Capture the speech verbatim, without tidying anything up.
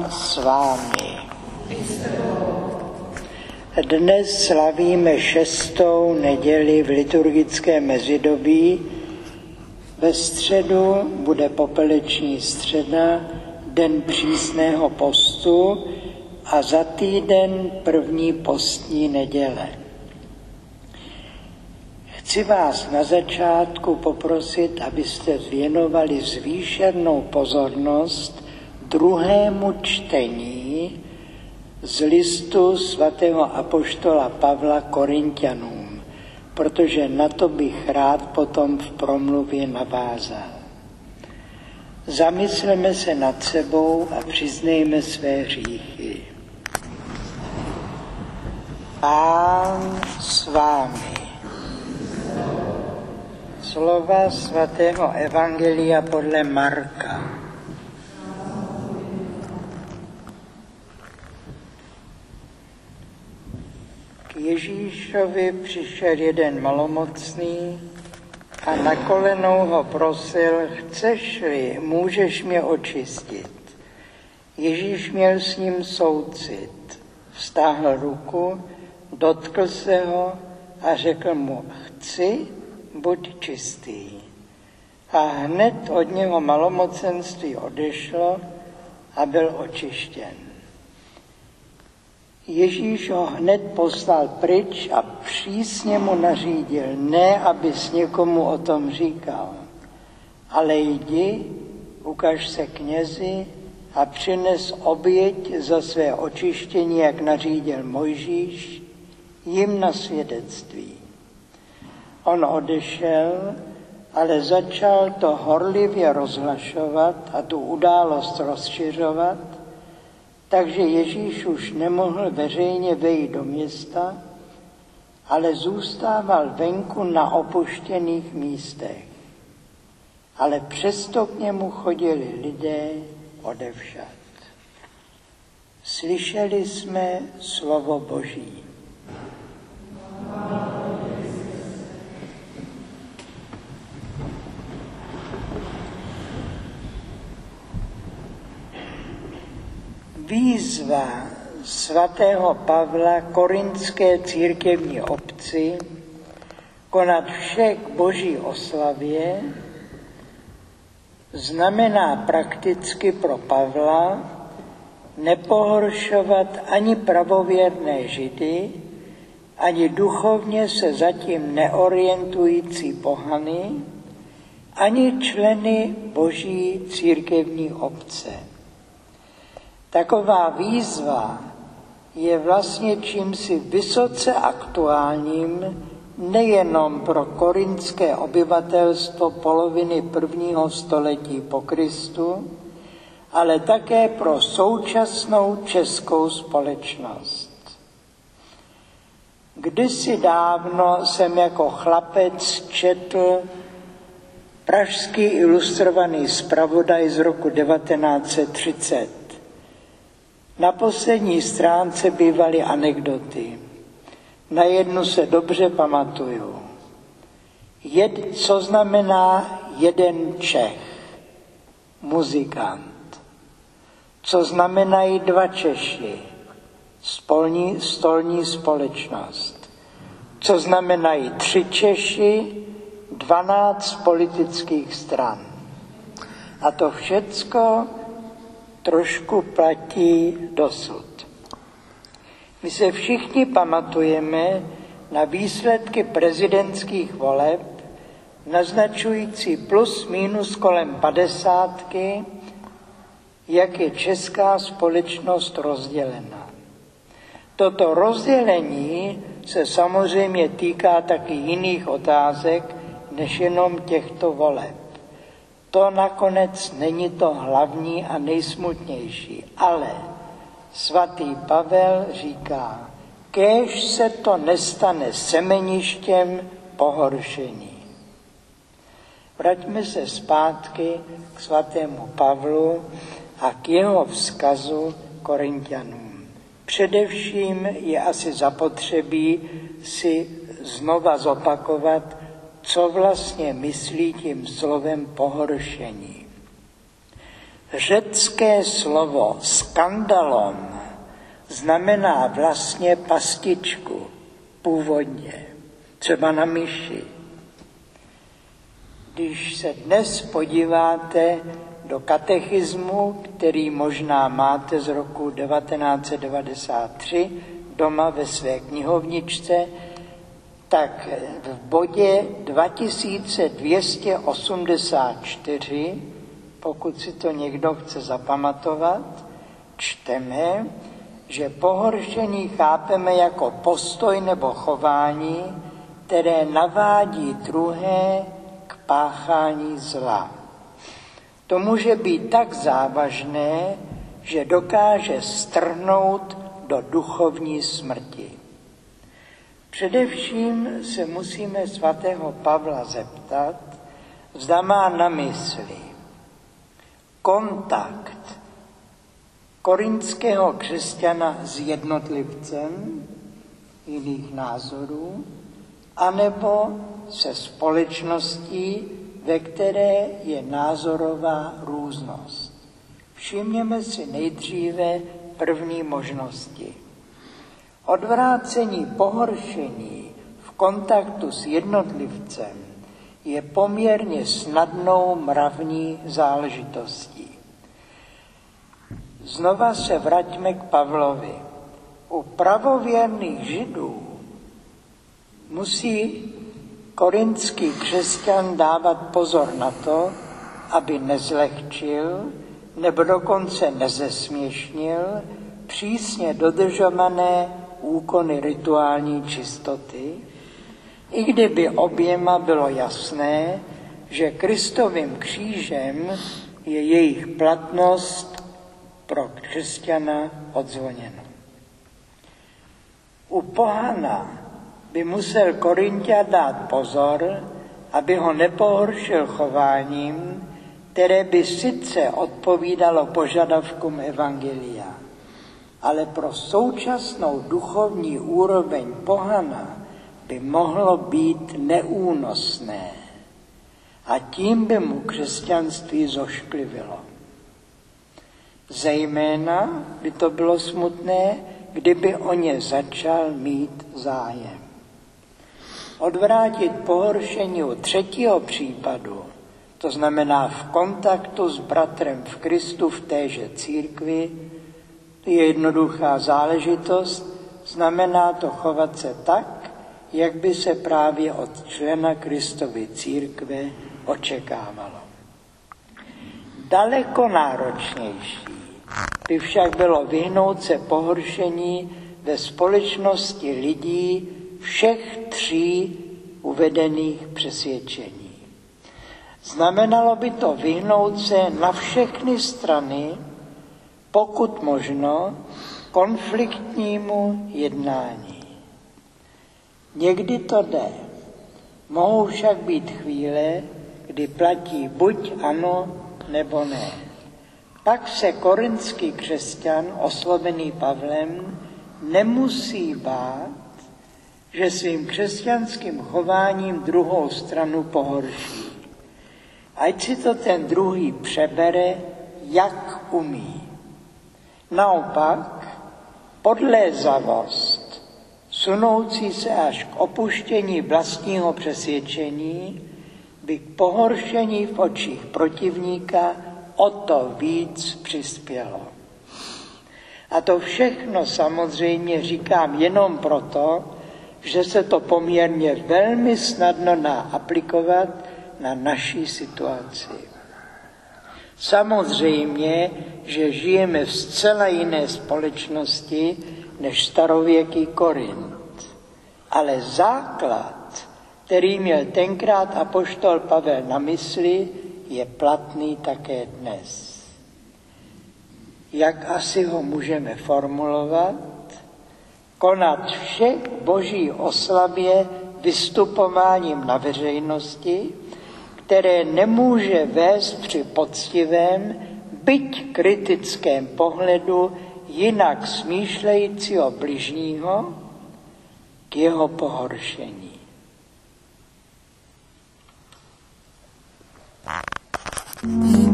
s vámi. Dnes slavíme šestou neděli v liturgické mezidobí. Ve středu bude popeleční středa, den přísného postu a za týden první postní neděle. Chci vás na začátku poprosit, abyste věnovali zvýšenou pozornost druhému čtení z listu svatého apoštola Pavla Korinťanům, protože na to bych rád potom v promluvě navázal. Zamysleme se nad sebou a přiznejme své hříchy. Pán s vámi. Slova svatého evangelia podle Marka. K Ježíšovi přišel jeden malomocný a na kolenou ho prosil: chceš-li, můžeš mě očistit. Ježíš měl s ním soucit. Vztáhl ruku, dotkl se ho a řekl mu: chci, buď čistý. A hned od něho malomocenství odešlo a byl očištěn. Ježíš ho hned poslal pryč a přísně mu nařídil, ne abys někomu o tom říkal, ale jdi, ukaž se knězi a přines oběť za své očištění, jak nařídil Mojžíš, jim na svědectví. On odešel, ale začal to horlivě rozhlašovat a tu událost rozšiřovat, takže Ježíš už nemohl veřejně vejít do města, ale zůstával venku na opuštěných místech. Ale přesto k němu chodili lidé odevšad. Slyšeli jsme slovo Boží. Výzva svatého Pavla korinské církevní obci konat vše k Boží oslavě znamená prakticky pro Pavla nepohoršovat ani pravověrné Židy, ani duchovně se zatím neorientující pohany, ani členy Boží církevní obce. Taková výzva je vlastně čímsi vysoce aktuálním nejenom pro korintské obyvatelstvo poloviny prvního století po Kristu, ale také pro současnou českou společnost. Kdysi dávno jsem jako chlapec četl pražský ilustrovaný zpravodaj z roku devatenáct set třicet. Na poslední stránce bývaly anekdoty. Na jednu se dobře pamatuju. Jed, co znamená jeden Čech? Muzikant. Co znamenají dva Češi? Spolní, stolní společnost. Co znamenají tři Češi? Dvanáct politických stran. A to všecko trošku platí dosud. My se všichni pamatujeme na výsledky prezidentských voleb, naznačující plus minus kolem padesátky, jak je česká společnost rozdělena. Toto rozdělení se samozřejmě týká taky jiných otázek, než jenom těchto voleb. To nakonec není to hlavní a nejsmutnější, ale svatý Pavel říká, kéž se to nestane semeništěm pohoršení. Vraťme se zpátky k svatému Pavlu a k jeho vzkazu Korinťanům. Především je asi zapotřebí si znova zopakovat, co vlastně myslí tím slovem pohoršení. Řecké slovo skandalon znamená vlastně pastičku původně, třeba na myši. Když se dnes podíváte do katechismu, který možná máte z roku devatenáct set devadesát tři doma ve své knihovničce, tak v bodě dva tisíce dvě stě osmdesát čtyři, pokud si to někdo chce zapamatovat, čteme, že pohoršení chápeme jako postoj nebo chování, které navádí druhé k páchání zla. To může být tak závažné, že dokáže strhnout do duchovní smrti. Především se musíme svatého Pavla zeptat, zda má na mysli kontakt korinského křesťana s jednotlivcem jiných názorů, anebo se společností, ve které je názorová různost. Všimněme si nejdříve první možnosti. Odvrácení pohoršení v kontaktu s jednotlivcem je poměrně snadnou mravní záležitostí. Znova se vraťme k Pavlovi. U pravověrných Židů musí korinský křesťan dávat pozor na to, aby nezlehčil nebo dokonce nezesměšnil přísně dodržované úkony rituální čistoty, i kdyby oběma bylo jasné, že Kristovým křížem je jejich platnost pro křesťana odzvoněno. U pohana by musel Korinťan dát pozor, aby ho nepohoršil chováním, které by sice odpovídalo požadavkům evangelia, ale pro současnou duchovní úroveň pohana by mohlo být neúnosné a tím by mu křesťanství zošklivilo. Zejména by to bylo smutné, kdyby o ně začal mít zájem. Odvrátit pohoršení u třetího případu, to znamená v kontaktu s bratrem v Kristu v téže církvi, je jednoduchá záležitost, znamená to chovat se tak, jak by se právě od člena Kristovy církve očekávalo. Daleko náročnější by však bylo vyhnout se pohoršení ve společnosti lidí všech tří uvedených přesvědčení. Znamenalo by to vyhnout se na všechny strany, pokud možno, konfliktnímu jednání. Někdy to jde. Mohou však být chvíle, kdy platí buď ano, nebo ne. Pak se korinský křesťan, oslovený Pavlem, nemusí bát, že svým křesťanským chováním druhou stranu pohorší. Ať si to ten druhý přebere, jak umí. Naopak, podlézavost, sunoucí se až k opuštění vlastního přesvědčení, by k pohoršení v očích protivníka o to víc přispělo. A to všechno samozřejmě říkám jenom proto, že se to poměrně velmi snadno dá aplikovat na naší situaci. Samozřejmě, že žijeme v zcela jiné společnosti než starověký Korint. Ale základ, který měl tenkrát apoštol Pavel na mysli, je platný také dnes. Jak asi ho můžeme formulovat? Konat vše k boží oslavě vystupováním na veřejnosti, které nemůže vést při poctivém, byť kritickém pohledu jinak smýšlejícího bližního k jeho pohoršení.